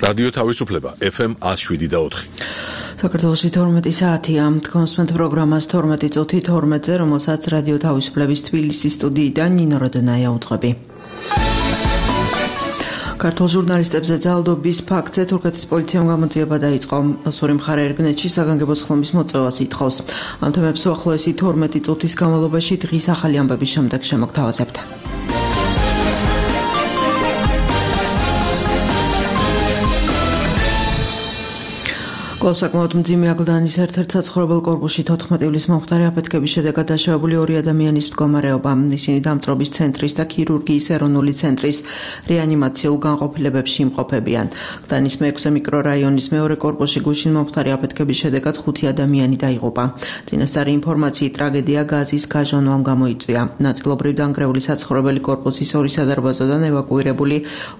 რადიო თავისუფლება FM 107.4. საქართველოში 12 საათია. კონსმენტ პროგრამას 12 წუთი 12-ზე, რომელსაც რადიო თავისუფლების თბილისის სტუდიიდან ნინო როდონაია უძღვები. ქართულ ჟურნალისტებზე ძალადობის ფაქტზე თურქეთის პოლიციამ გამოძიება დაიწყო. სური მხარე ერგნეთში საგანგებო ხმის მოწევას ითხოვს. ამ თემებს უახლოესი 12 წუთის განმავლობაში დღის ახალი ამბების შემდეგ შემოგთავაზებთ. კვლავ საკმაოდ მძიმე აკლდანის ერთ-ერთ საცხოვრებელ კორპუსში 14 ივლის მომხდარი აფეთქების შედეგად დაშავებული 2 ადამიანის მდგომარეობა. ისინი დამწრობის ცენტრის და ქირურგიის ეროვნული ცენტრის რეანიმაციულ განყოფილებებში იმყოფებიან. აკლდანის მე-6 მიკრორაიონის მეორე კორპუსში გუშინ მომხდარი აფეთქების შედეგად 5 ადამიანი დაიღუპა. წინასწარი ინფორმაციით ტრაგედია გაზის გაჟონვამ გამოიწვია. ნაწილობრივ დანგრეული საცხოვრებელი კორპუსის 2 სადარბაზოდან ევაკუირებული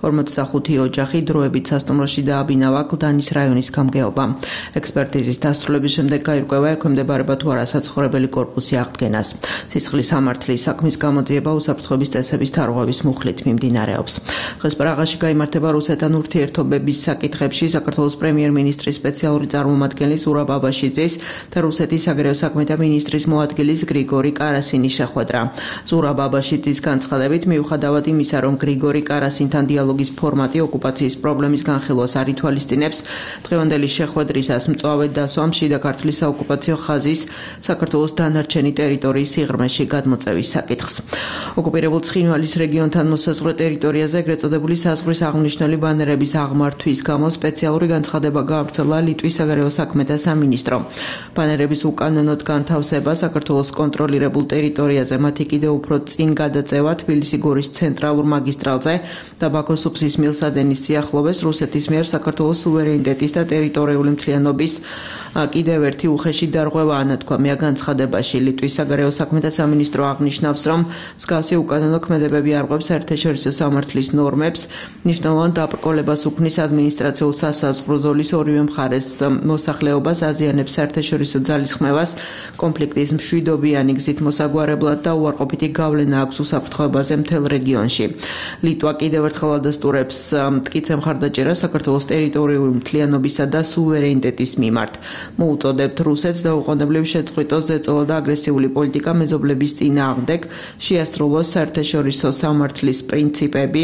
45 ოჯახი დროებით სასტუმროში დააბინავა აკლდანის რაიონის გამგეობა. ექსპერტიზის დასრულების შემდეგ გაირკვევა ექვემდებარება თუ არა საცხოვრებელი კორპუსი აღდგენას. სისხლის სამართლის საქმის გამოძიება უსაფრთხოების წესების თარღვევის მუხლით მიმდინარეობს. დღეს პრაღაში გაიმართება რუსეთთან ურთიერთობების საკითხებში საქართველოს პრემიერ-მინისტრის სპეციალური წარმომადგენელი ზურაბ ბაბაშიძის და რუსეთის საგარეო საქმეთა მინისტრის მოადგილის გრიგორი კარასინის შეხვედრა. ზურაბ ბაბაშიძის განცხადებით, მიუხედავად იმისა, რომ გრიგორი კარასინთან დიალოგის ფორმატი ოკუპაციის პრობლემის განხილვას არ ითვალისწინებს, დღევანდელი შეხვედრისას მწვავედ დასვამ შიდა ქართლის საოკუპაციო ხაზის საქართველოს დანარჩენი ტერიტორიის სიღრმეში გადმოწევის საკითხს. ოკუპირებულ ცხინვალის რეგიონთან მოსაზღვრე ტერიტორიაზე ეგრეთ წოდებული საზღვრის აღნიშნული ბანერების აღმართვის გამო სპეციალური განცხადება გაავრცელა ლიტვის საგარეო საქმეთა სამინისტრომ. ბანერების უკანონოდ განთავსება საქართველოს კონტროლირებულ ტერიტორიაზე, მათი კიდევ უფრო წინ გადაწევა თბილისი-გორის ცენტრალურ მაგისტრალზე და ბაქოს უბსის მილსადენის სიახლოვეს რუსეთის მიერ საქართველოს სუვერენიტეტის და ტერიტორიული მთლიანობის კიდევ ერთი უხეში დარღვევა ანათქვამია განცხადებაში. ლიტვის საგარეო საქმეთა სამინისტრო აღნიშნავს, რომ მსგავსი უკანონო ქმედებები არღვევს საერთაშორისო სამართლის ნორმებს, მნიშვნელოვან დაბრკოლებას უქმნის ადმინისტრაციულ სასაზღვრო ზოლის ორივე მხარეს მოსახლეობას, აზიანებს საერთაშორისო ძალისხმევას, კონფლიქტის მშვიდობიანი გზით მოსაგვარებლად და უარყოფითი გავლენა აქვს უსაფრთხოებაზე მთელ რეგიონში. ლიტვა კიდევ ერთხელ ადასტურებს მტკიცე მხარდაჭერას საქართველოს ტერიტორიული მთლიანობისა და სუვერენიტეტის მიმართ. მოუწოდებთ რუსეთს დაუყოვნებლივ შეწყვიტოს ზეწოლა და აგრესიული პოლიტიკა მეზობლების წინააღმდეგ, შეასრულოს საერთაშორისო სამართლის პრინციპები.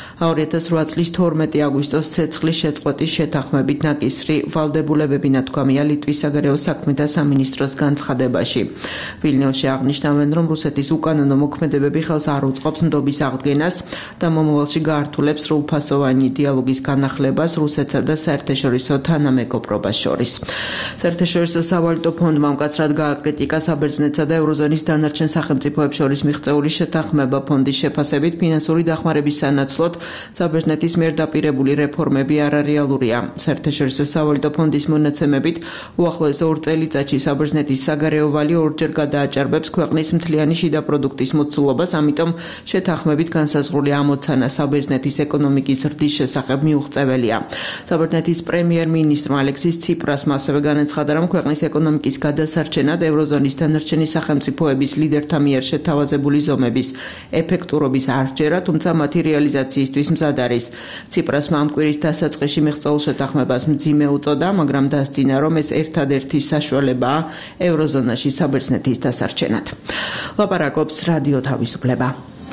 2008 წლის 12 აგვისტოს ცეცხლის შეწყვეტის შეთანხმებით ნაკისრი ვალდებულებები ნათქვამია ლიტვის საგარეო საქმეთა სამინისტროს განცხადებაში. ვილნიუსში აღნიშნავენ, რომ რუსეთის უკანონო მოქმედებები ხელს არ უწყობს ნდობის აღდგენას და მომავალში გაართულებს სრულფასოვანი დიალოგის განახლებას რუსეთსა და საერთაშორისო თანამეგობრობას შორის. საერთაშორისო სავალუტო ფონდმა მკაცრად გააკრიტიკა საბერძნეთსა და ევროზონის დანარჩენ სახელმწიფოებს შორის მიღწეული შეთანხმება ფონდის შეფასებით ფინანსური დახმარების სანაცვლოდ საბერძნეთის მიერ დაპირებული რეფორმები არარეალურია. საერთაშორისო სავალუტო ფონდის მონაცემებით უახლოეს 2 წელიწადში საბერძნეთის საგარეო ვალი 2-ჯერ გადააჭარბებს ქვეყნის მთლიანი შიდა პროდუქტის მოცულობას, ამიტომ შეთანხმებით განსაზღვრული ამოცანა საბერძნეთის ეკონომიკის ზრდის შესახებ მიუღწეველია. საბერძნეთის პრემიერ-მინისტრმა ალექსის ციპრასმა ასევე განაცხადა, რომ ქვეყნის ეკონომიკის გადასარჩენად ევროზონის დანარჩენი სახელმწიფოების ლიდერთა მიერ შეთავაზებული ზომების ეფექტურობის არჩერა, თუმცა მათი რეალიზაციისთვის მზად არის. ციპრასმა ამ კვირის დასაწყისში მიღწეულ შეთანხმებას მძიმე უწოდა, მაგრამ დასძინა, რომ ეს ერთადერთი საშუალებაა ევროზონაში საბერძნეთის დასარჩენად. ლაპარაკობს რადიო თავისუფლება.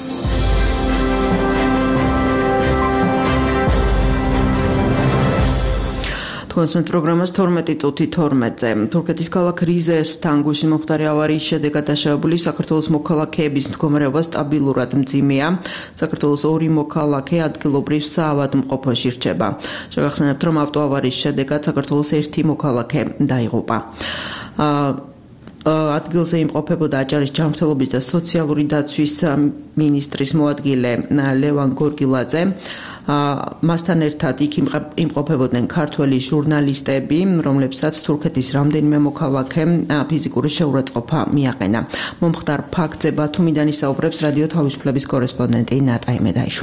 კონსმენტ პროგრამას 12 წუთი 12-ზე. თურქეთის ქალაქ რიზესთან გუშინ მომხდარი ავარიის შედეგად დაშავებული საქართველოს მოქალაქეების მდგომარეობა სტაბილურად მძიმეა. საქართველოს 2 მოქალაქე ადგილობრივ საავადმყოფოში რჩება. შეგახსენებთ, რომ ავტოავარიის შედეგად საქართველოს 1 მოქალაქე დაიღუპა. ადგილზე იმყოფებოდა აჭარის ჯანმრთელობის და სოციალური დაცვის მინისტრის მოადგილე ლევან გორგილაძე. მასთან ერთად იქ იმყოფებოდნენ ქართველი ჟურნალისტები, რომლებსაც თურქეთის რამდენიმე მოქალაქე ფიზიკური შეურაცხყოფა მიაყენა. მომხდარ ფაქტზე ბათუმიდან ისაუბრებს რადიო თავისუფლების კორესპონდენტი ნატა იმედაიშვილი.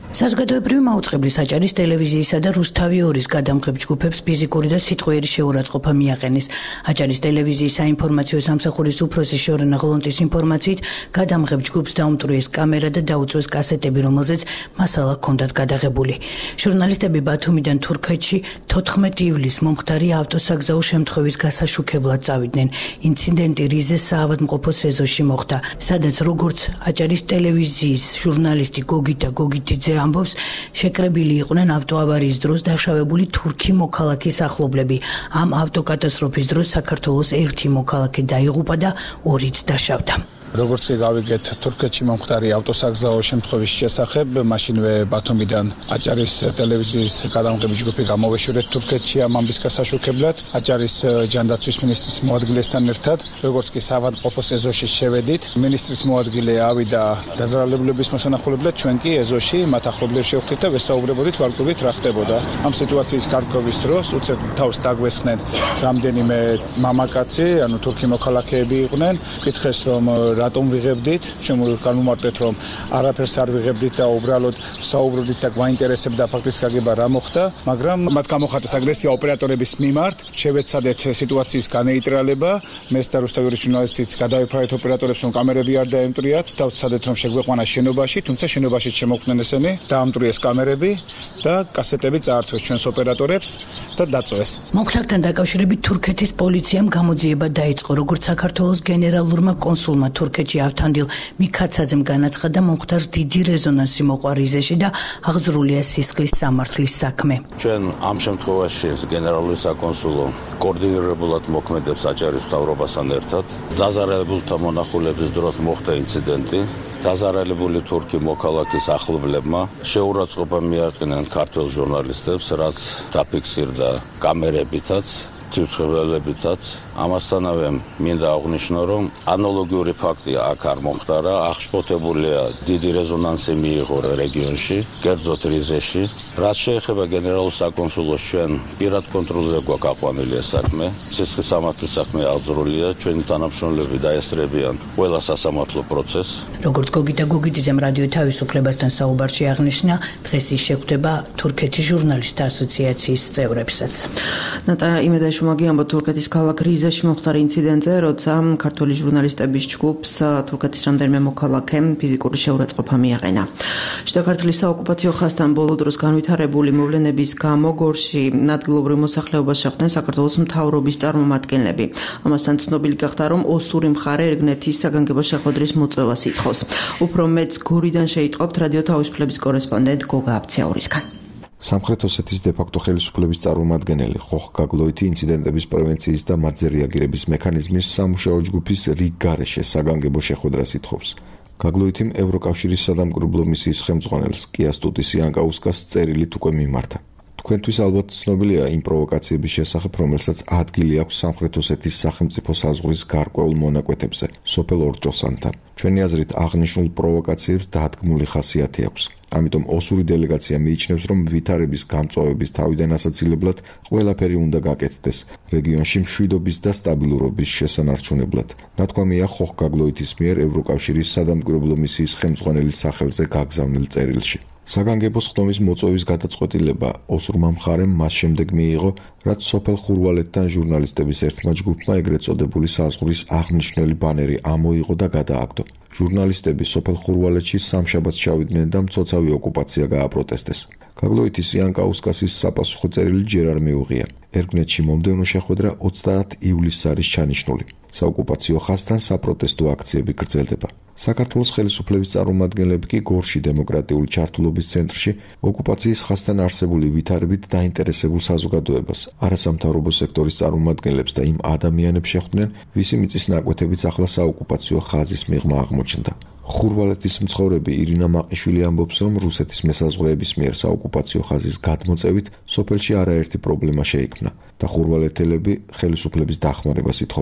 საზოგადოებრივი მაუწყებლის აჭარის ტელევიზიისა და რუსთავი 2-ის გადამღებ ჯგუფებს ფიზიკური და სიტყვიერი შეურაცხყოფა მიაყენეს. აჭარის ტელევიზიის საინფორმაციო სამსახურის უფროსი შორენა ღლონტის ინფორმაციით, გადამღებ ჯგუფს დაუმტვრიეს კამერა და დაუწვეს კასეტები, რომელზეც მასალა ჰქონდათ გადაღებული. ჟურნალისტები ბათუმიდან თურქეთში 14 ივლისს მომხდარი ავტოსაგზაო შემთხვევის გასაშუქებლად წავიდნენ. ინციდენტი რიზეს საავადმყოფოს ეზოში მოხდა, სადაც როგორც აჭარის ტელევიზიის ჟურნალისტი გოგიტა გოგიტიძე ამბობს, შეკრებილი იყვნენ ავტოავარიის დროს დაშავებული თურქი მოქალაქის ახლობლები. ამ ავტოკატასტროფის დროს საქართველოს 1 მოქალაქე დაიღუპა და 2-იც დაშავდა. როგორც გავიგეთ, თურქეთში მომხდარი ავტოსაგზაო შემთხვევის შესახებ, მაშინვე ბათუმიდან აჭარის ტელევიზიის გადამღები ჯგუფი გამოვეშურეთ თურქეთში ამ ამბის გასაშუქებლად. აჭარის ჯანდაცვის მინისტრის მოადგილესთან ერთად, როგორც კი საავადმყოფოს ეზოში შევედით, მინისტრის მოადგილე ავიდა დაზარალებულების მოსანახულებლად, ჩვენ კი ეზოში მათ ახლობლებს შევხვდით და ვესაუბრებოდით ვარკვევით რა ხდებოდა. ამ სიტუაციის გარკვევის დროს უცებ თავს დაგვესხნენ რამდენიმე მამაკაცი, ანუ თურქი მოქალაქეები იყვნენ, კითხეს რომ რატომ ვიღებდით, შემოვიმარტეთ რომ არაფერს არ ვიღებდით და უბრალოდ საუბრობდით და გვაინტერესებდა ფაქტის გაგება რა მოხდა, მაგრამ მათ გამოხატეს აგრესია ოპერატორების მიმართ, შევეცადეთ სიტუაციის განეიტრალება, მე და რუსთავი ჟურნალისტიც გადავიფარეთ ოპერატორებს რომ კამერები არ დაემტრიათ, დავცადეთ რომ შეგვეყვანა შენობაში, თუმცა შენობაში შემოყვნენ ესენი, დაამტრიეს კამერები და კასეტები წაართვეს ჩვენს ოპერატორებს და დაწვეს. მომხდართან დაკავშირებით თურქეთის პოლიციამ გამოძიება დაიწყო, როგორც საქართველოს გენერალურმა კონსულმა თურქეთში ავთანდილ მიქაცაძემ განაცხადა, მომხდარს დიდი რეზონანსი მოყვა რიზეში და აღძრულია სისხლის სამართლის საქმე. ჩვენ ამ შემთხვევაში გენერალური საკონსულო კოორდინირებულად მოქმედებს აჭარის მთავრობასთან ერთად. დაზარალებულთა მონახულების დროს მოხდა ინციდენტი. დაზარალებული თურქი მოქალაქის ახლობლებმა შეურაცხყოფა მიაყენეს ქართველ ჟურნალისტებს, რაც დაფიქსირდა კამერებითაც, თვითმხილველებითაც. ამასთანავე მინდა აღვნიშნო, რომ ანალოგიური ფაქტი აქ არ მომხდარა, აღშფოთებულია დიდი რეზონანსი მიიღო რეგიონში, კერძოდ რიზეში. რაც შეეხება გენერალურ საკონსულოს, ჩვენ პირად კონტროლზე გვაქვს აყვანილი ეს საქმე. სისხლის სამართლის საქმე აღძრულია, ჩვენი თანამშრომლები დაესწრებიან ყველა სასამართლო პროცესს. როგორც გოგიტა გოგიტიძემ რადიო თავისუფლებასთან საუბარში აღნიშნა, დღეს ის შეხვდება თურქეთის ჟურნალისტთა ასოციაციის წევრებსაც. ნატა იმედაშუმაგი ამბობ თურქეთის ქალაქ რიზეში მომხდარ ინციდენტზე, როცა ქართველი ჟურნალისტების ჯგუფს თურქეთის რამდენიმე მოქალაქემ ფიზიკური შეურაცხყოფა მიაყენა. შიდა ქართლის საოკუპაციო ხაზთან ბოლო დროს განვითარებული მოვლენების გამო გორში ადგილობრივ მოსახლეობას შეხვდნენ საქართველოს მთავრობის წარმომადგენლები. ამასთან ცნობილი გახდა, რომ ოსური მხარე ერგნეთის საგანგებო შეხვედრის მოწვევას ითხოვს. უფრო მეტს გორიდან შეიტყობთ რადიო თავისუფლების კორესპონდენტ გოგა აბციაურისგან. სამხრეთ ოსეთის დე-ფაქტო ხელისუფლების წარმომადგენელი ხოხ გაგლოითი ინციდენტების პრევენციის და მათზე რეაგირების მექანიზმის სამუშაო ჯგუფის რიგ გარეშე საგანგებო შეხვედრას ითხოვს. გაგლოითიმ ევროკავშირის სადამკვირვებლო მისიის ხელმძღვანელს კიასტუტის იანკაუსკას წერილით უკვე მიმართა. თქვენთვის ალბათ ცნობილია იმ პროვოკაციების შესახებ, რომელსაც ადგილი აქვს სამხრეთ ოსეთის სახელმწიფო საზღვრის გარკვეულ მონაკვეთებზე, სოფელ ორჭოსანთან. ჩვენი აზრით აღნიშნულ პროვოკაციებს დადგმული ხასიათი აქვს. ამიტომ ოსური დელეგაცია მიიჩნევს, რომ ვითარების გამწვავების თავიდან ასაცილებლად ყველაფერი უნდა გაკეთდეს რეგიონში მშვიდობის და სტაბილურობის შესანარჩუნებლად. ნათქვამია ხოხ გაგლოითის მიერ ევროკავშირის სადამკვირვებლო მისიის ხელმძღვანელის სახელზე გაგზავნილ წერილში. საგანგებო სხდომის მოწვევის გადაწყვეტილება ოსურმა მხარემ მას შემდეგ მიიღო, რაც სოფელ ხურვალეთთან ჟურნალისტების ერთმა ჯგუფმა ეგრეთ წოდებული საზღვრის აღნიშნული ბანერი ამოიღო და გადააგდო. ჟურნალისტები სოფელ ხურვალეთში სამშაბათს ჩავიდნენ და მცოცავი ოკუპაცია გააპროტესტეს. გაგლოითის იანკაუსკასის საპასუხო წერილი ჯერ არ მიუღია. ერგნეთში მომდევნო შეხვედრა 30 ივლისს არის ჩანიშნული. საოკუპაციო ხაზთან საპროტესტო აქციები გრძელდება. საქართველოს ხელისუფლების წარმომადგენლები კი გორში დემოკრატიული ჩართულობის ცენტრში ოკუპაციის ხაზთან არსებული ვითარებით დაინტერესებულ საზოგადოებას, არასამთავრობო სექტორის წარმომადგენლებს და იმ ადამიანებს შეხვდნენ, ვისი მიწის ნაკვეთებიც ახლა საოკუპაციო ხაზის მიღმა აღმოჩნდა. ხურვალეთის მცხოვრები ირინა მაყიშვილი ამბობს, რომ რუსეთის მესაზღვრეების მიერ საოკუპაციო ხაზის გადმოწევით სოფელში არაერთი პრობლემა შეიქმნა და ხურვალეთელები ხელისუფლების დახმარებას ითხოვენ.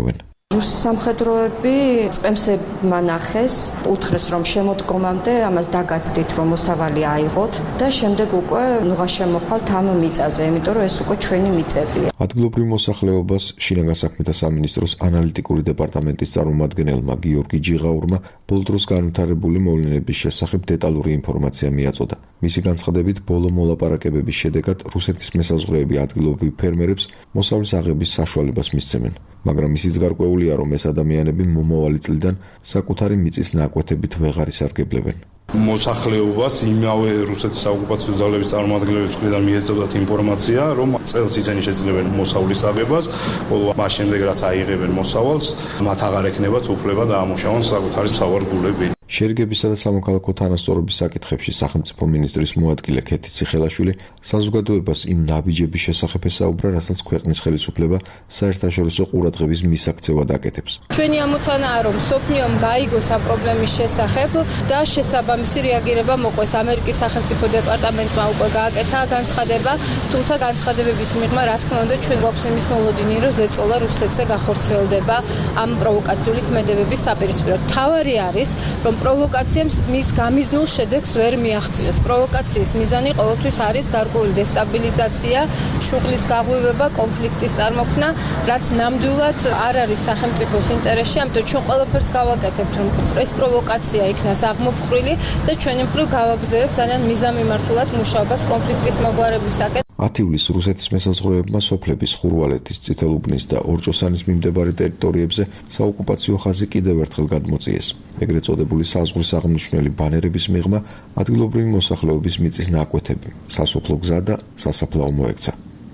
რუსი სამხედროები წემსებმა ნახეს, უთხრეს რომ შემოდგომამდე ამას დაგაცდით რომ მოსავალი აიღოთ და შემდეგ უკვე ნუღა შემოხვალთ ამ მიწაზე, იმიტომ რომ ეს უკვე ჩვენი მიწებია. ადგილობრივ მოსახლეობას შინაგან საქმეთა სამინისტროს ანალიტიკური დეპარტამენტის წარმომადგენელმა გიორგი ჯიღაურმა ბოლო დროს განვითარებული მოვლენების შესახებ დეტალური ინფორმაცია მიაწოდა. მისი განცხადებით, ბოლო მოლაპარაკებების შედეგად რუსეთის მესაზღვრეები ადგილობრივ ფერმერებს მოსავლის აღების საშუალებას მისცემენ. მაგრამ ისიც გარკვეულია, რომ ეს ადამიანები მომავალი წლიდან საკუთარი მიწის ნაკვეთებით ვეღარ ისარგებლებენ. მოსახლეობას იმავე რუსეთის საოკუპაციო ძალების წარმომადგენლების მხრიდან მიეწოდათ ინფორმაცია, რომ წელს ისინი შეძლებენ მოსავლის აღებას, ხოლო მას შემდეგ რაც აიღებენ მოსავალს, მათ აღარ ექნებათ უფლება დაამუშავონ საკუთარი სავარგულები. შერიგებისა და სამოქალაქო თანასწორობის საკითხებში სახელმწიფო მინისტრის მოადგილე ქეთი ციხელაშვილი საზოგადოებას იმ ნაბიჯების შესახებ ესაუბრა, რასაც ქვეყნის ხელისუფლება საერთაშორისო ყურადღების მისაქცევად აკეთებს. ჩვენი ამოცანაა, რომ სოფლიომ გაიგოს ამ პრობლემის შესახებ და შესაბამისი რეაგირება მოყვეს. ამერიკის სახელმწიფო დეპარტამენტმა უკვე გააკეთა განცხადება, თუმცა განცხადებების მიღმა, რა თქმა უნდა, ჩვენ გვაქვს იმის მოლოდინი, რომ ზეწოლა რუსეთზე გახორციელდება ამ პროვოკაციული ქმედებების საპირისპიროდ. თავარი არის, რომ პროვოკაციამ მის გამიზნულ შედეგს ვერ მიაღწიოს. პროვოკაციის მიზანი ყოველთვის არის გარკვეული დესტაბილიზაცია, შუღლის გაღვივება, კონფლიქტის წარმოქმნა, რაც ნამდვილად არ არის სახელმწიფოს ინტერესში, ამიტომ ჩვენ ყველაფერს გავაკეთებთ, რომ ეს პროვოკაცია იქნას აღმოფხრილი და ჩვენი მხრივ გავაგრძელებთ ძალიან მიზანმიმართულად მუშაობას კონფლიქტის მოგვარებისაკენ. 10 ივლისს რუსეთის მესაზღვრეებმა სოფლების ხურვალეთის, წითელუბნის და ორჭოსანის მიმდებარე ტერიტორიებზე საოკუპაციო ხაზი კიდევ ერთხელ გადმოწიეს. ეგრეთ წოდებული საზღვრის აღმნიშვნელი ბანერების მიღმა ადგილობრივი მოსახლეობის მიწის ნაკვეთები, სასოფლო გზა და სასაფლაო მოექცა.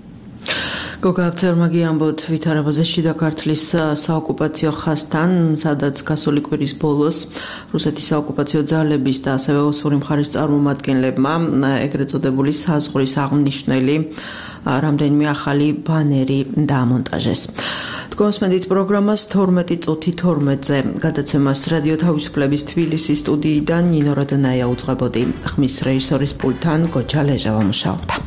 გოგა აბძერმაგი ამბობთ ვითარებაზე შიდა ქართლის საოკუპაციო ხაზთან, სადაც გასული კვირის ბოლოს რუსეთის საოკუპაციო ძალების და ასევე ოსური მხარის წარმომადგენლებმა ეგრეთ წოდებული საზღვრის აღმნიშვნელი რამდენიმე ახალი ბანერი დაამონტაჟეს. თქვენსმენდით პროგრამას 12 წუთი 12-ზე გადაცემას რადიო თავისუფლების თბილისის სტუდიიდან ნინო როდნაია უძღვებოდი. ხმის რეჟისორის პულტთან გოჯა ლეჟავა მუშაობდა.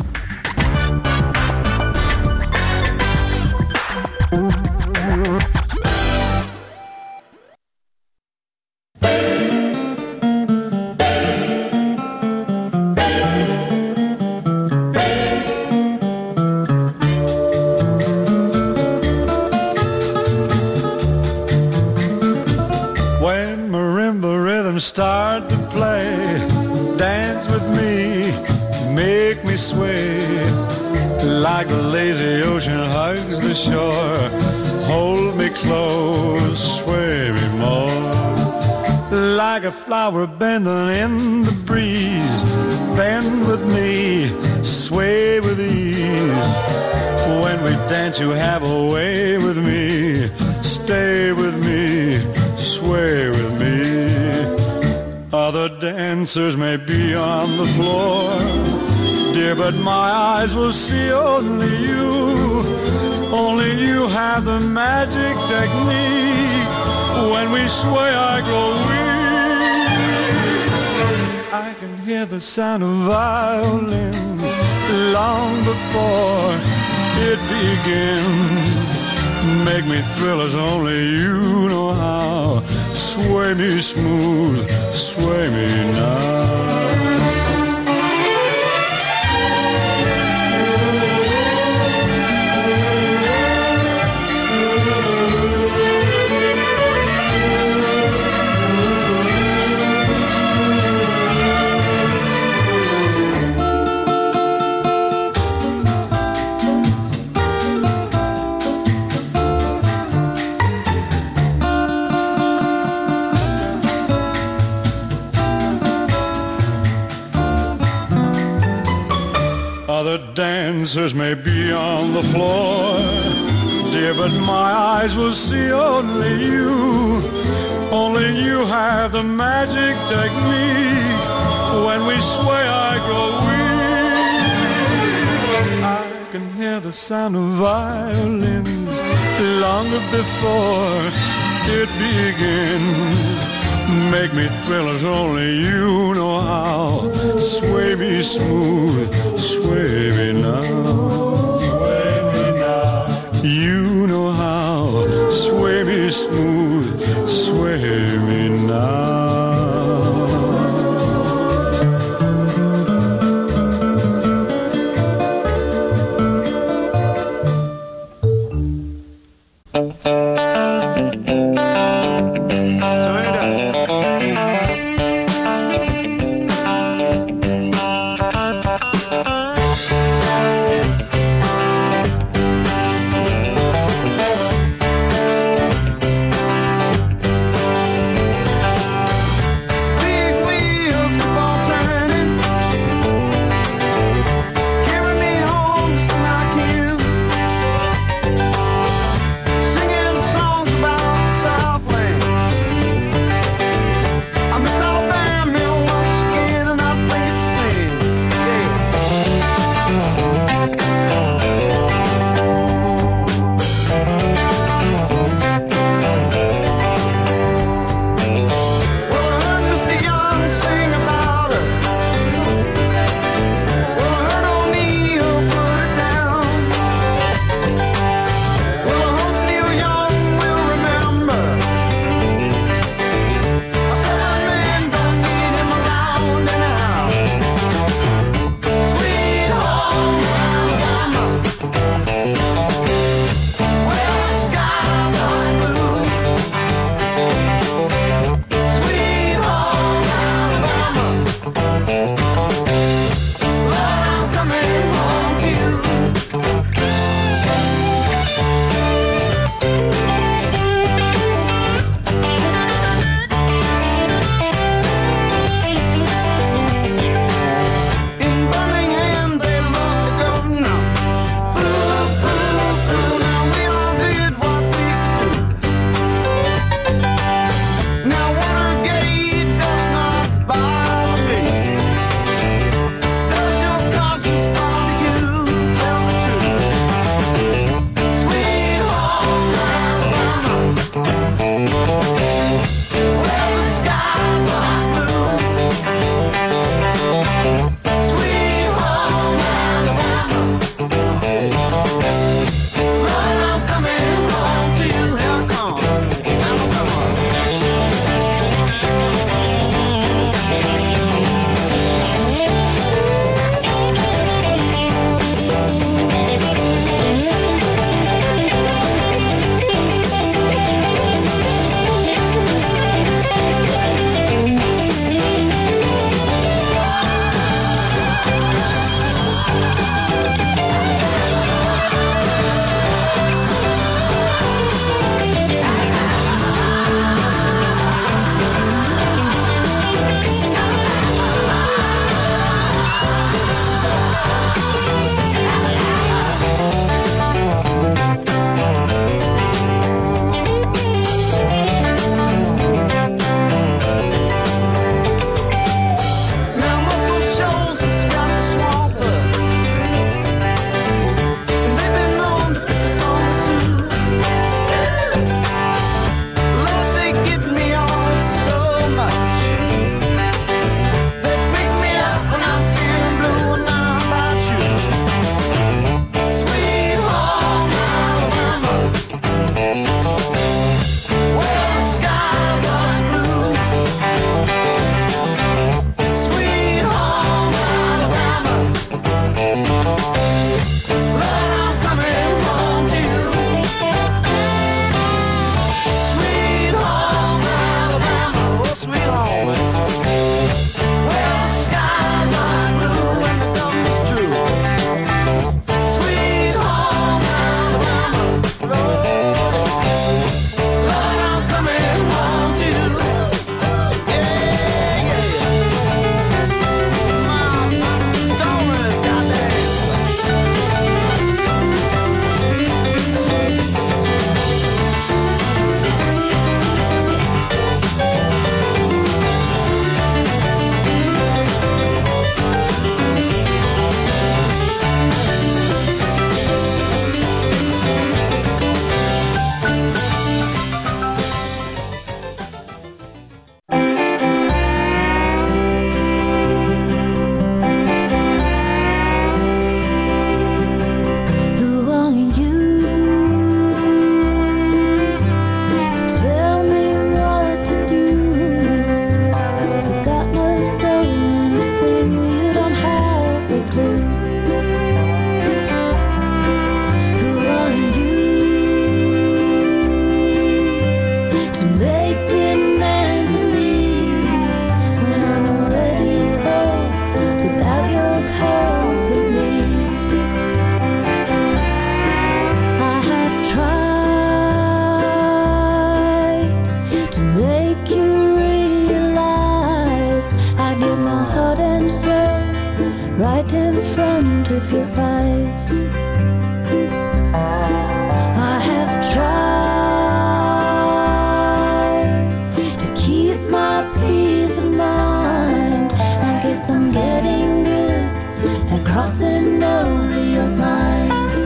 Start to play, dance with me, make me sway, like the lazy ocean hugs the shore, hold me close, sway me more, like a flower bending in the breeze, bend with me, sway with ease, when we dance you have a way with me, stay with me, sway with me. Other dancers may be on the floor, dear, but my eyes will see only you. Only you have the magic technique. When we sway, I grow weak. I can hear the sound of violins long before it begins. Make me thrill as only you know how. Sway me smooth, sway me now. Other dancers may be on the floor, dear, but my eyes will see only you. Only you have the magic technique. When we sway, I grow weak. I can hear the sound of violins long before it begins. Make me thrill as only you know how. Sway me smooth, sway me now. Sway me now. You know how. Sway me. you smooth, sway me now. near my heart and soul, right in front of your eyes. I have tried to keep my peace of mind. I guess I'm getting good at crossing over your lines.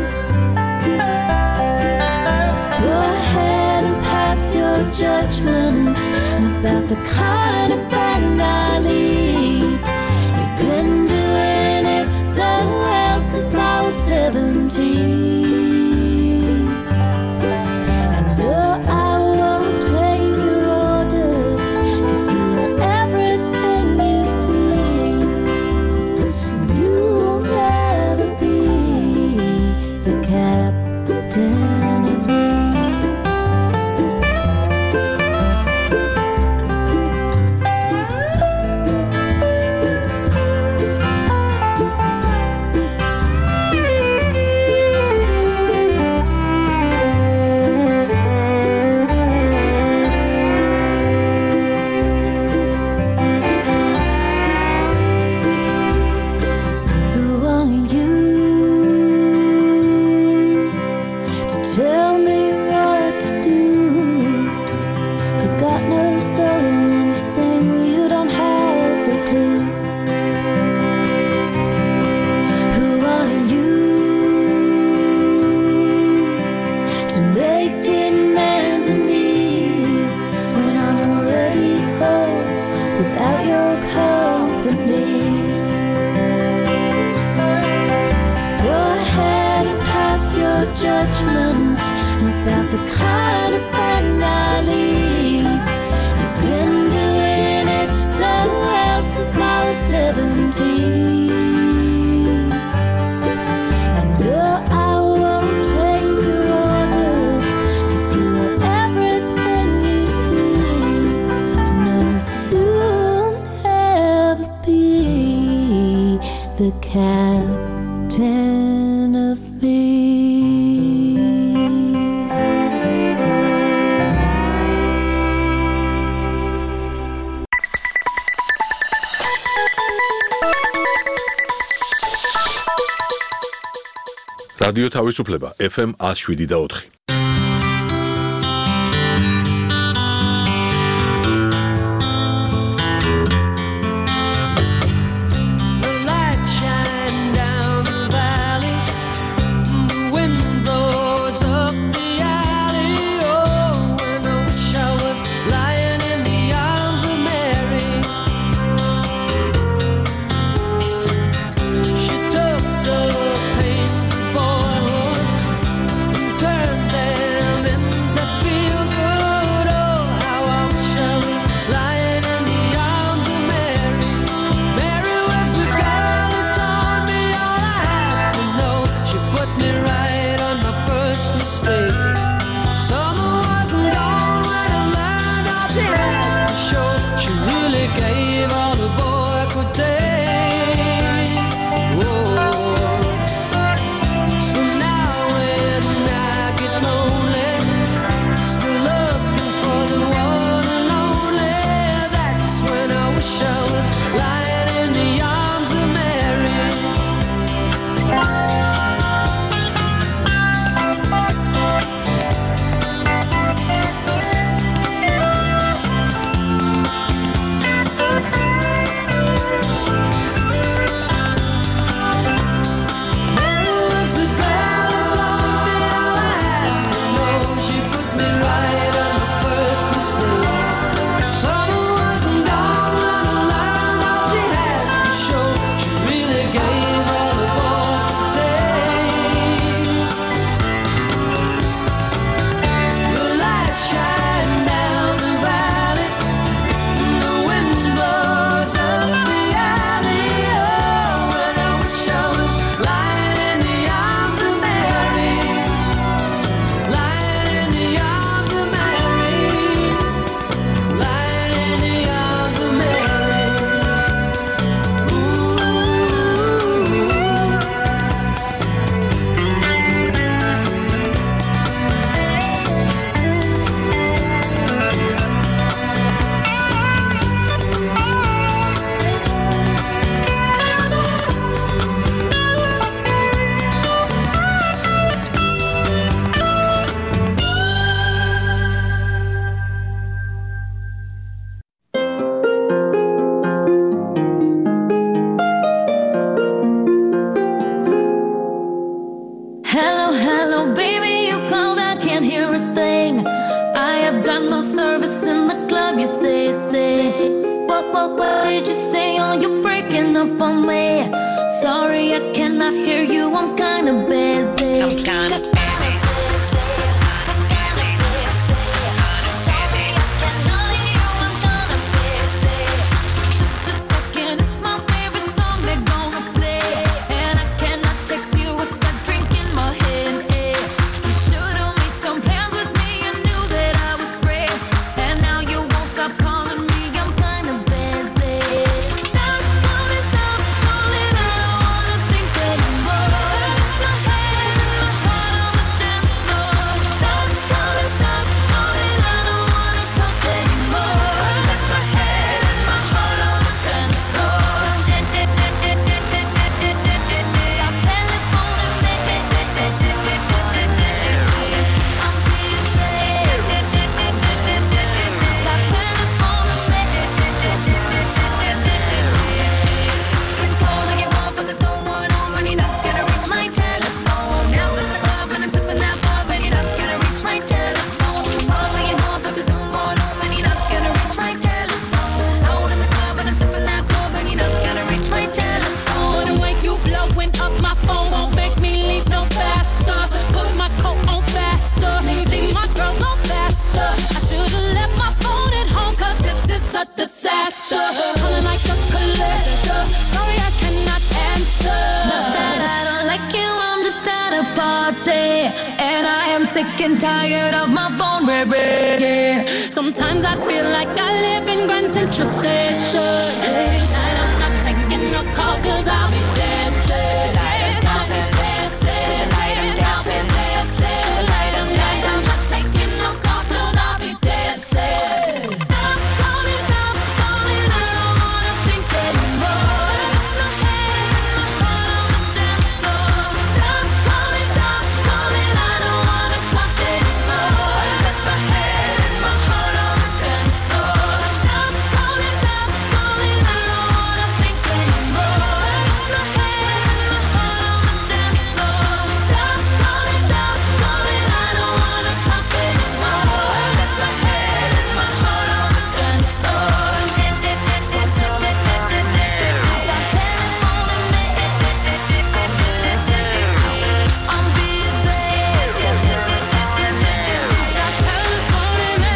So go ahead and pass your judgment about the kind of band I lead. You've been doing it so well since I was 17. And no, I won't take your orders, 'cause you are everything you seem. You will never be the captain of me. Who are you to tell me what to do? You've got no soul and you sing, you don't have a clue. Who are you to make demands of me when I'm already home without your company? So go ahead and pass your judgment about the kind of band I lead. You've been doing it so well since I was 17. And no, I won't take your orders, 'cause you are everything you seem. No, you'll never be the captain of me. რადიო თავისუფლება FM 107.4. The light shine down the valley, the wind blows up the alley. Oh, when I wish I was lying in the arms of Mary. She took the pains of boyhood and turned them into feel good. Oh, how I wish I was lying in the arms of Mary. Mary was the girl who taught me all I had to know. She put me right on my first mistake. Summer wasn't gone when I learned all she had to show. She really gave all the boy could take. Whoa. So now when I get lonely, still looking for the one and only, that's when I wish I was lying in the arms of Mary. up on me. Sorry, I cannot hear you. I'm kinda busy. I'm kinda busy. Sick and tired of my phone, baby. Yeah. Sometimes I feel like I live in Grand Central Station. Tonight I'm not taking no calls 'cause I'll be dancing. Tonight I'm not taking no calls 'cause I'll be dancing. Stop calling, I don't wanna think anymore. My head and my heart on the dance floor. Stop calling, I don't wanna talk anymore. Let my head and my heart on the dance floor. Stop calling, I don't wanna think anymore. My head and my heart on the dance floor. Stop calling, I don't wanna talk anymore. Let my head and my heart on the dance floor. Stop telephoning me. Stop telephoning me. I'm busy. Stop telephoning me. Stop telefoning me.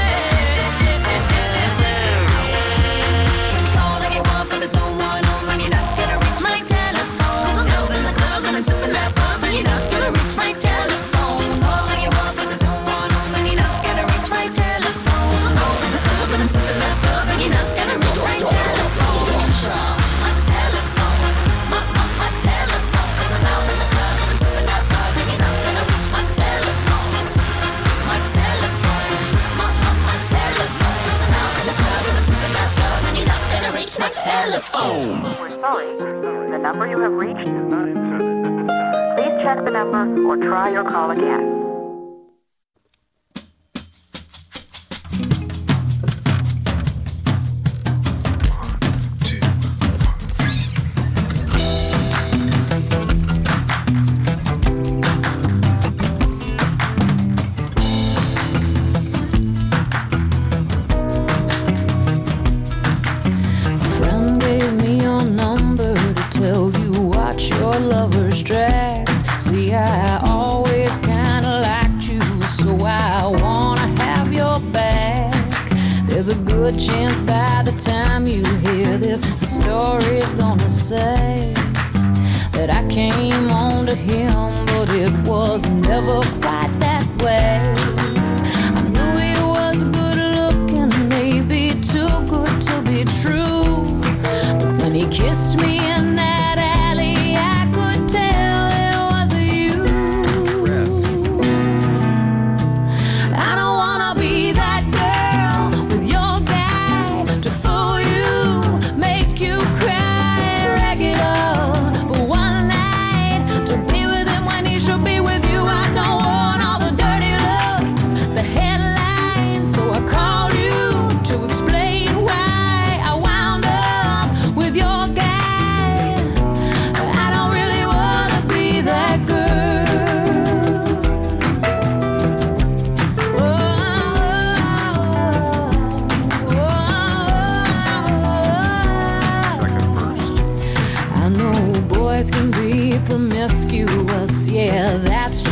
Keep calling you up, but there's no one home, and you're not gonna reach my telephone. 'Cause I'm out in the club and I'm sipping that bub, and you're not gonna reach my telephone. Calling you up, but there's no one home, and you're not gonna reach my telephone. 'Cause I'm out in the club and I'm sipping that bub, and you're not gonna reach my telephone. My telephone, my telephone. 'Cause I'm out in the club and I'm sipping that bub, and you're not gonna reach my telephone. My telephone, my telephone. 'Cause I'm out in the club and I'm sipping that bub, and you're not gonna reach my telephone. We're sorry. The number you have reached is not in service. Please check the number or try your call again. Friend gave me your number to tell you watch your lover's tracks. See, I always kinda liked you, so I wanna have your back. There's a good chance by the time you hear this, the story's gonna say that I came on to him, but it was never quite that way. I knew he was good looking, maybe too good to be true. But when he kissed me in that alley, I could tell it was you. I don't wanna be that girl with your guy to fool you, make you cry regular for one night, to be with him when he should be with you. I don't want all the dirty looks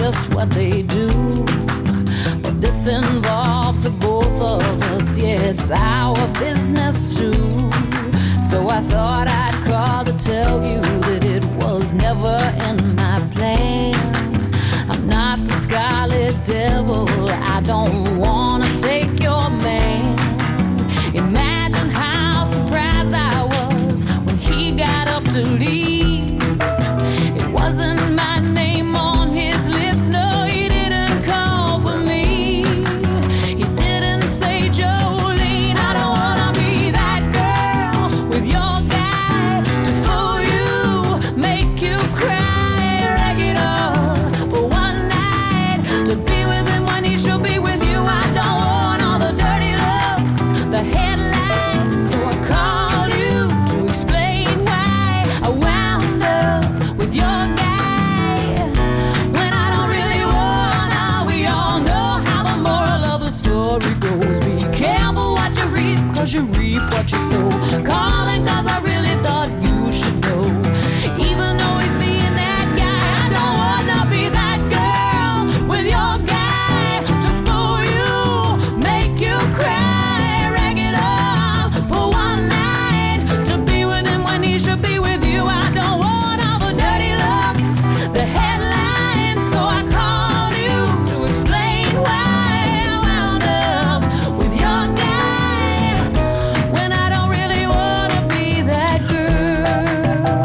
just what they do. But this involves the both of us, yeah, it's our business too. So I thought I'd call to tell you that it was never in my plan. I'm not the scarlet devil, I don't wanna take your man. Imagine how surprised I was when he got up to leave. It wasn't my name on his lips, no, he didn't call for me. He didn't say, Jolene, I don't wanna be that girl with your guy to fool you, make you cry, rag it up for one night, to be with him when he should be with you. I don't want all the dirty looks, the headlines, so I called you to explain why I wound up with your guy when I don't really wanna. We all know how the moral of the story goes. Be careful what you reap, 'cause you reap what you sow. Calling 'cause I really thought you should know. Even though he's being that guy, I don't wanna be that girl with your guy to fool you, make you cry, rag it up for one night, to be with him when he should be with you. I don't want all the dirty looks, the headlines, so I called you to explain why I wound up with your guy when I don't really wanna be that girl.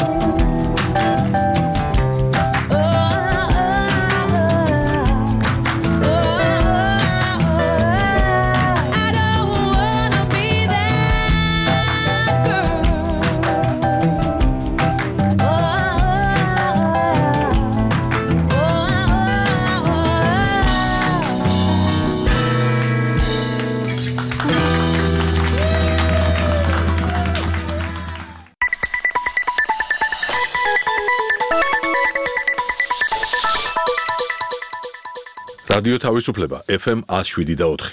I don't wanna be that girl. რადიო თავისუფლება FM 107.4.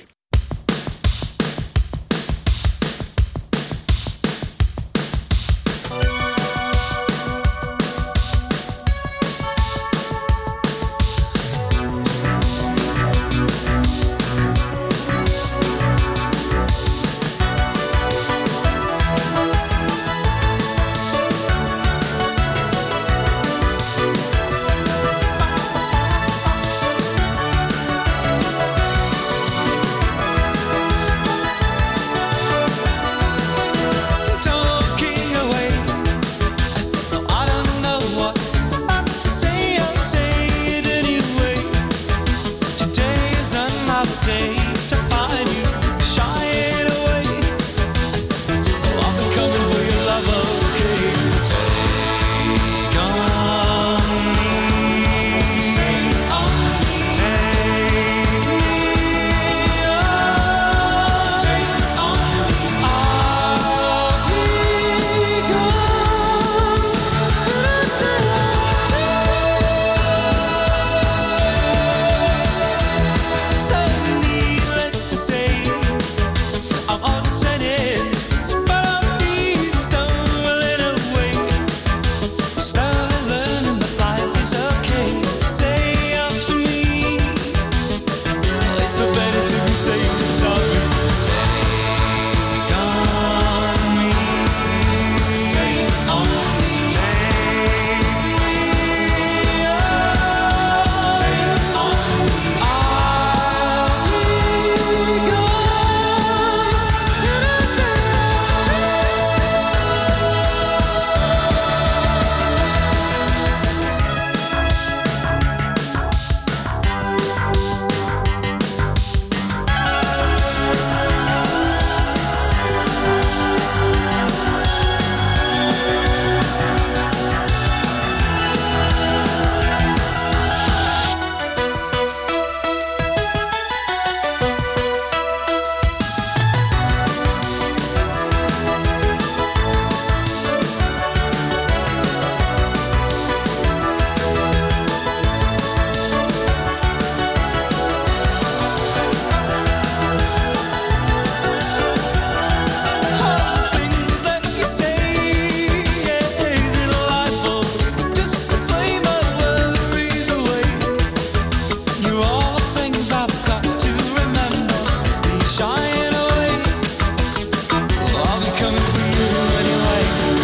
coming for you anyway.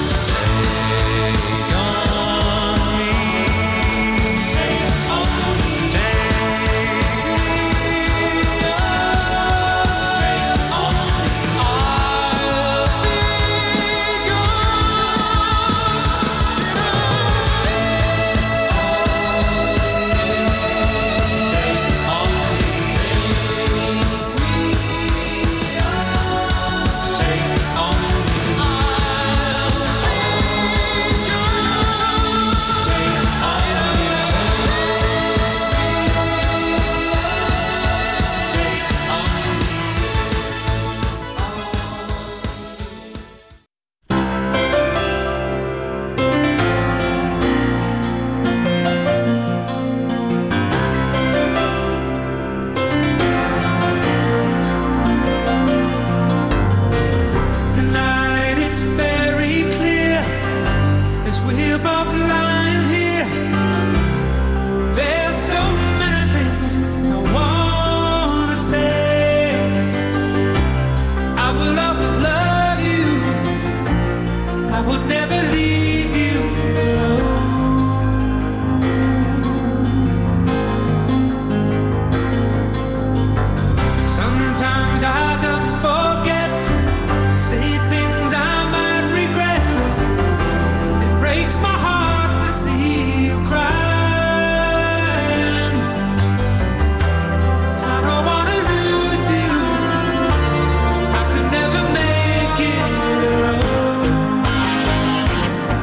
Take on me, take on me, take on me. I'll be Tonight it's very clear as we're both lying here. There's so many things I wanna say. I will always love you. I would never leave you alone. Sometimes I just forget. Say things I might regret. It breaks my heart to see you crying. I don't wanna lose you. I could never make it alone.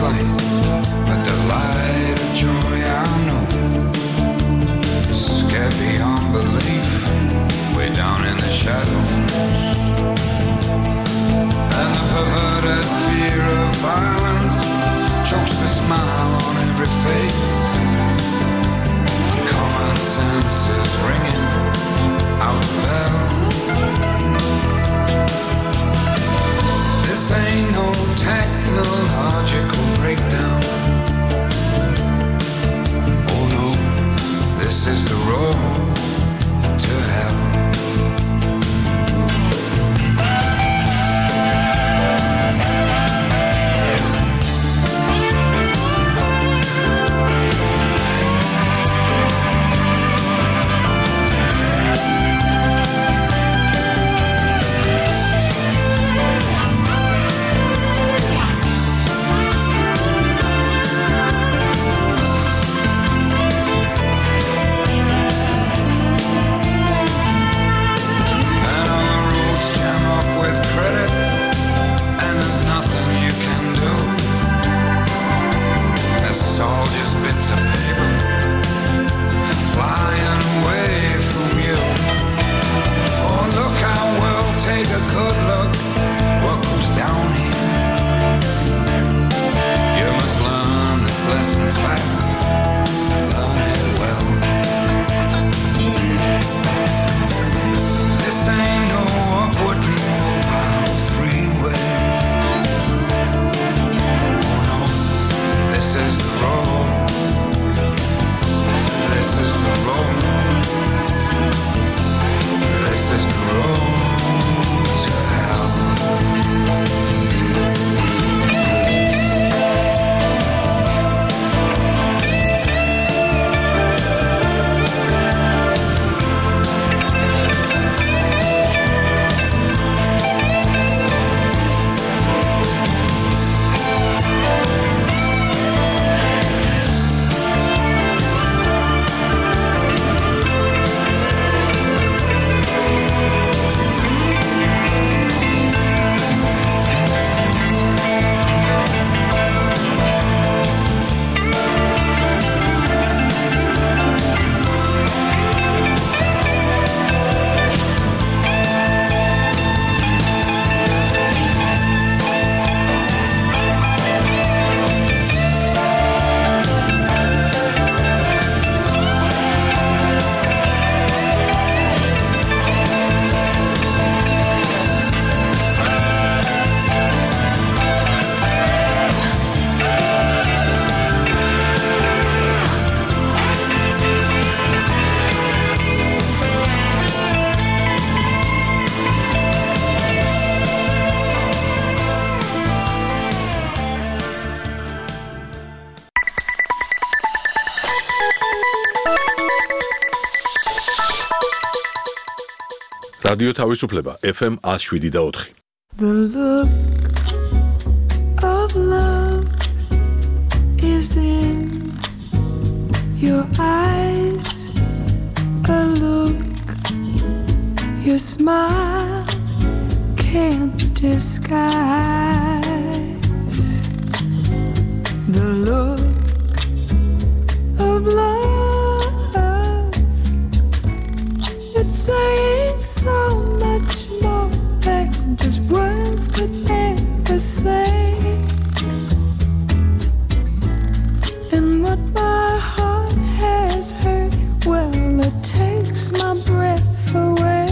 flight, but the light of joy I know is scared beyond belief, way down in the shadows. And the perverted fear of violence chokes the smile on every face. And common sense is ringing out the bell. This ain't no technological breakdown. Oh no, this is the road to hell. რადიო თავისუფლება FM 107.4. The look of love is in your eyes, a look your smile can't disguise. The look of love, it's saying so much more than just words could ever say. And what my heart has heard, well, it takes my breath away.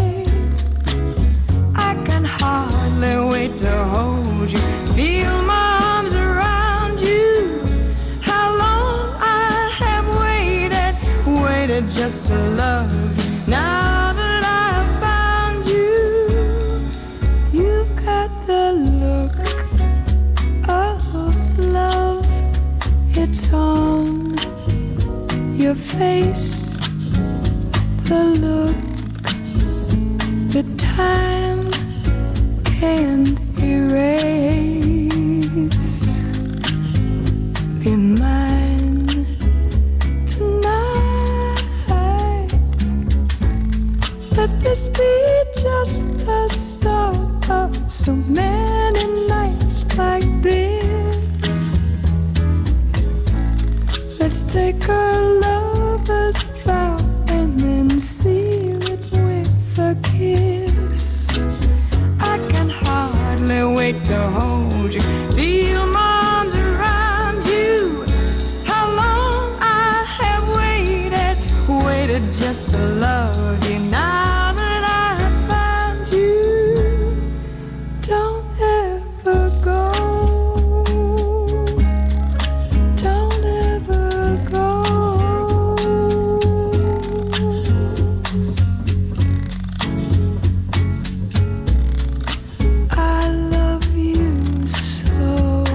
I can hardly wait to hold you, feel my arms around you. How long I have waited just to love you. Now that I've found you, you've got the look of love. It's on your face, the look that time can't erase. Be mine tonight. Let this be just the start of so many nights like this. Let's take our lovers vow and then seal it with a kiss. I can hardly wait to hold you, feel my arms around you. How long I have waited just to love you. Now that I have found you, don't ever go. Don't ever go. I love you so.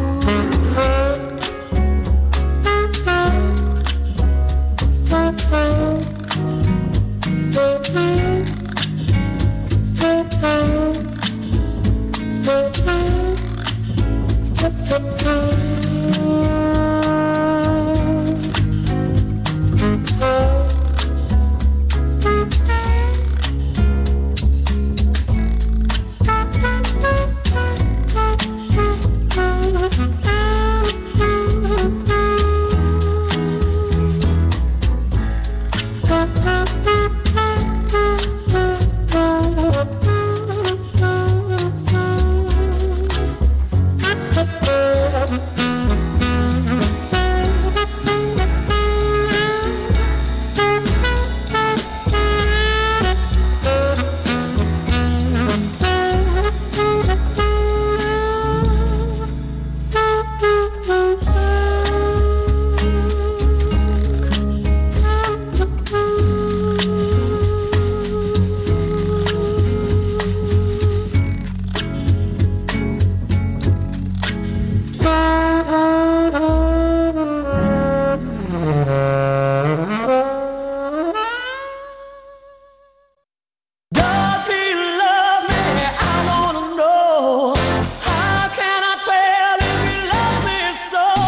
Does he love me? I wanna know. How can I tell if he loves me so?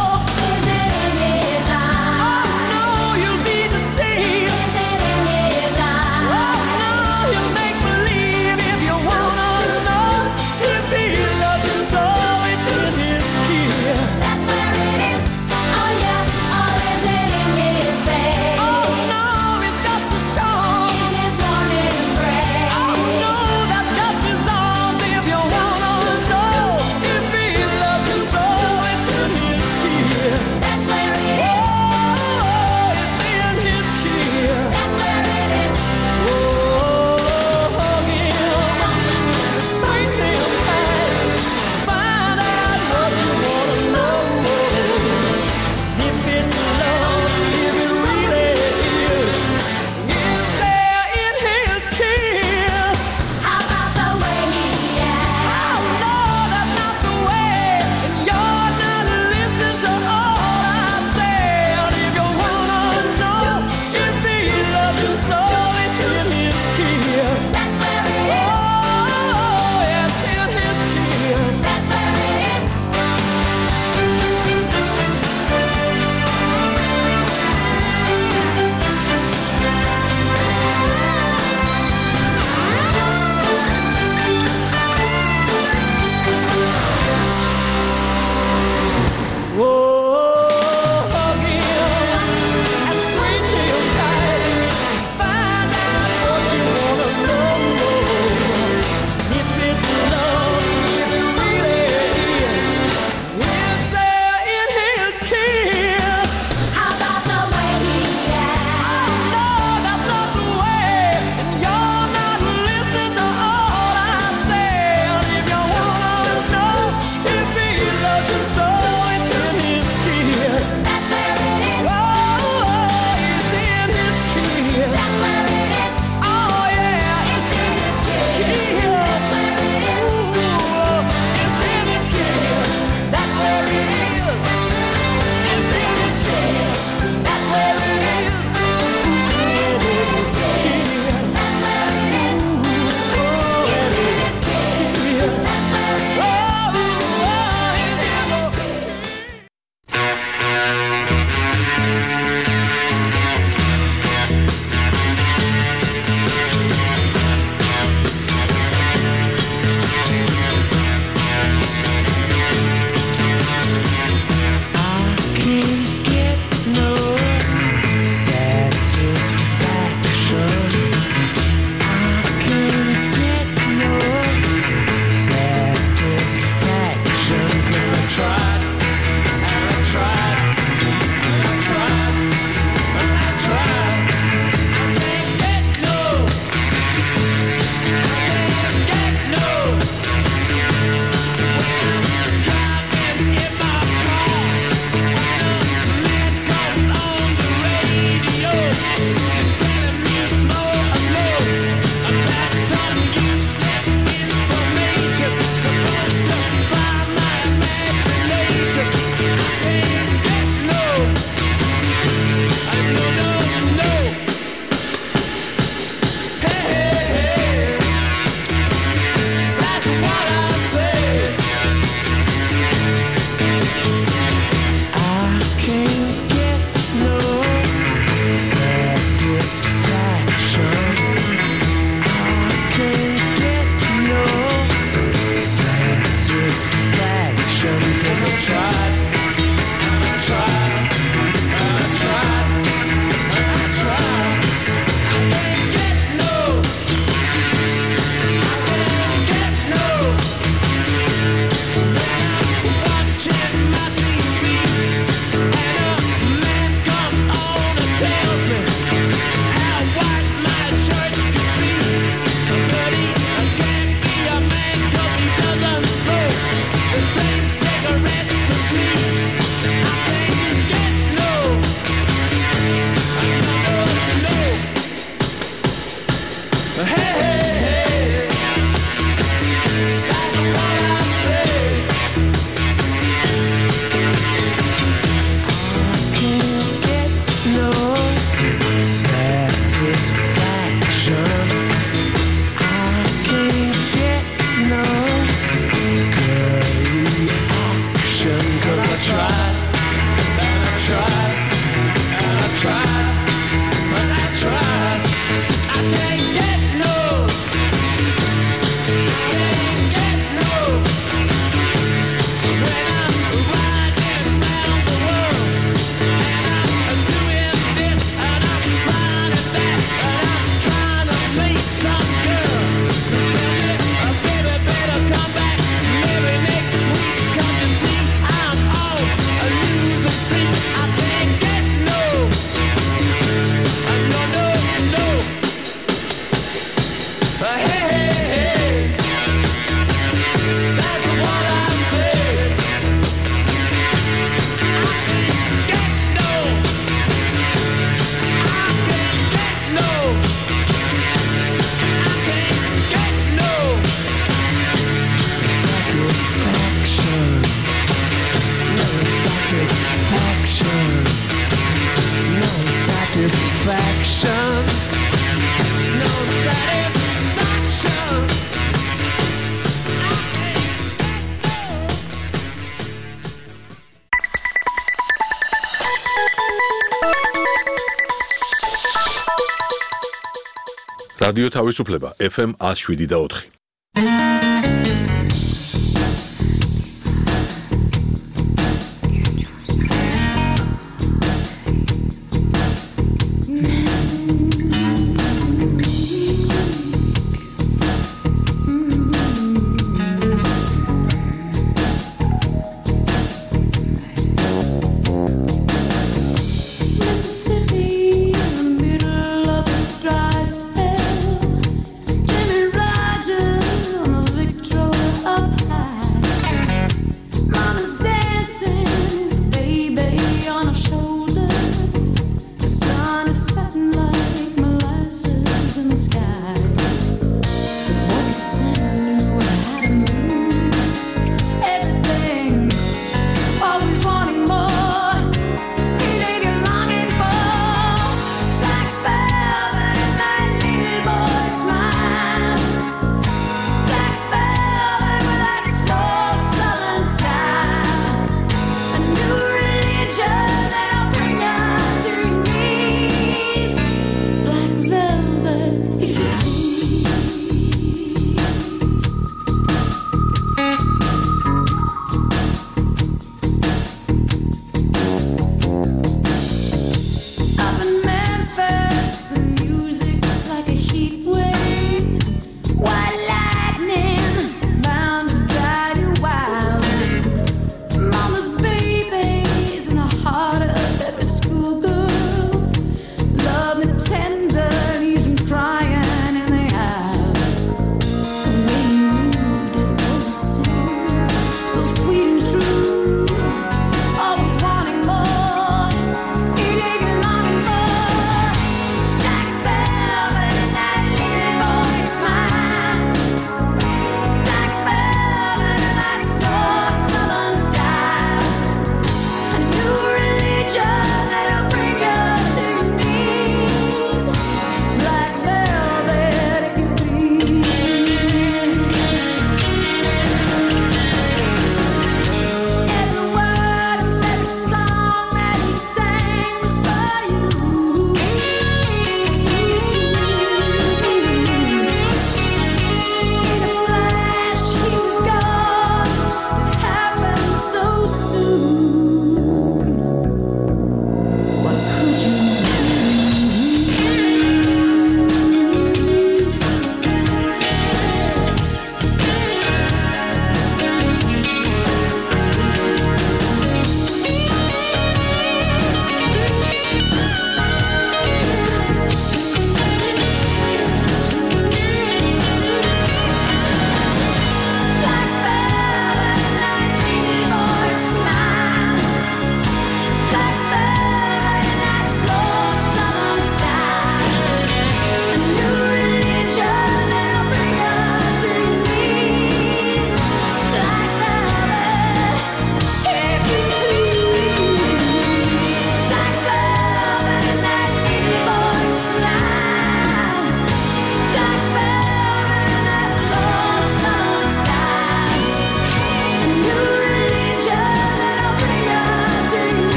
რადიო თავისუფლება FM 107.4